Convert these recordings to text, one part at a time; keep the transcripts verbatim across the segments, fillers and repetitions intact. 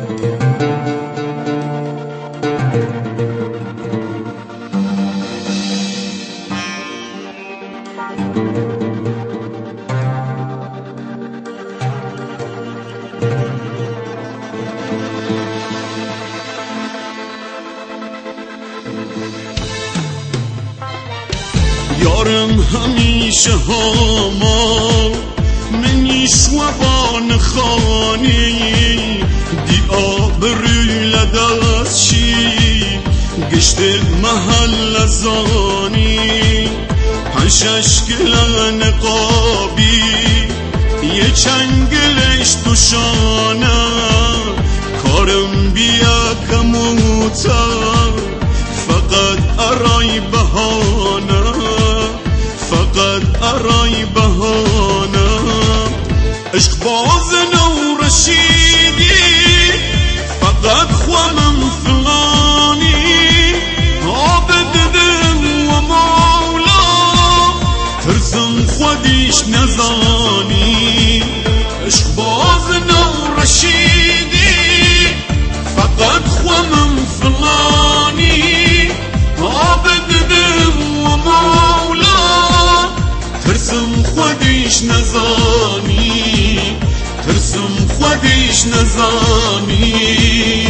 یارم همیشه هاما منیش وبان خانی دی آبروی لدستشی گشت محل زانی پنشش گلن قابی یه چنگلش دوشانه کارم بیا کموتا فقط ارای بهانه فقط ارای بهانه عشق باز نو رشیدی فقط خوامم فلانی عابد دل و مولا ترسم خودیش نزانی عشق باز نو رشیدی فقط خوامم فلانی عابد دل و مولا ترسم خودیش نزانی ترسم خودیش نزانی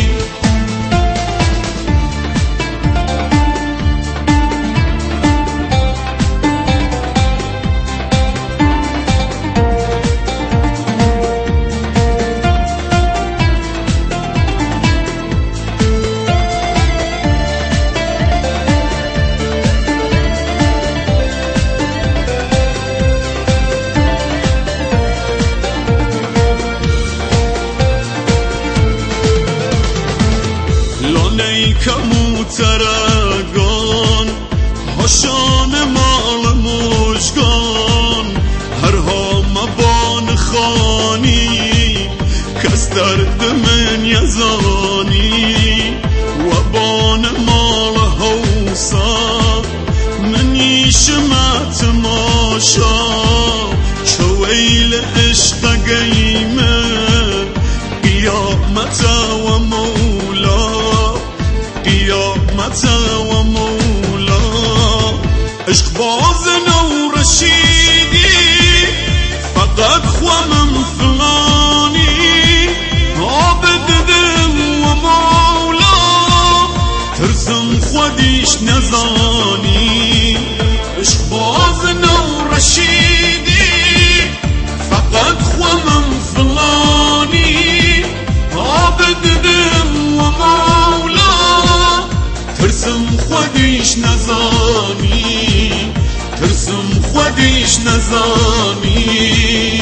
کموترگان هاشان مال مشگان هرها مبان خانی کس درد من یزانی و بان مال حوصا منیش مات ماشا چویل عشق گیمه قیامت و مولا قیامت و مولا عشق باز نو رشیدی فقط خوامم فلانی عابد دل و مولا ترسم خودیش نزانی عشق باز نو رشیدی فقط خوامم فلانی عابد دل و مولا ترسم خودیش نزانی ترسم خودیش نزانی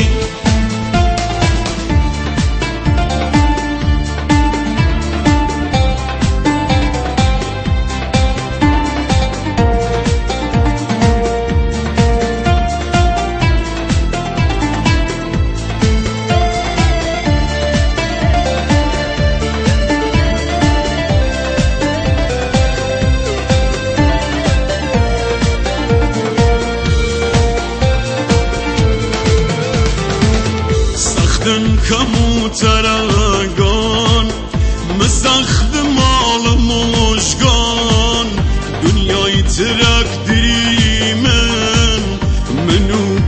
کموترگان مسخد مال مشگان دنیای ترک دریمن منو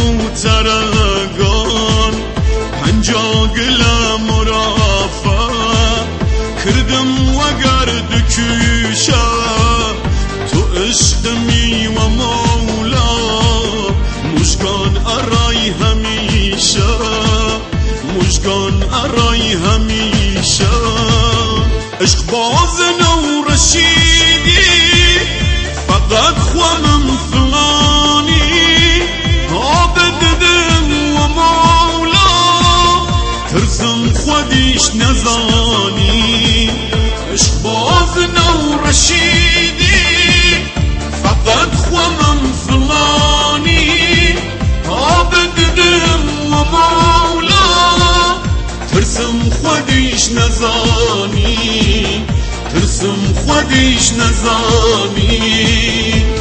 کموترگان پنجا گلم رافا کردم و گرد کشا تو عشقمی و مولا مشگان ارای همیشه مشگان ارای همیشه عشق باز نو رشیدی فقط خوامم فلانی عابد دل و مولا ترسم خودیش نزانی عشق باز نو رشیدی فقط خوامم فلانی عابد دل و مولا ترسم خودیش نزانی ترسم خودیش نزانی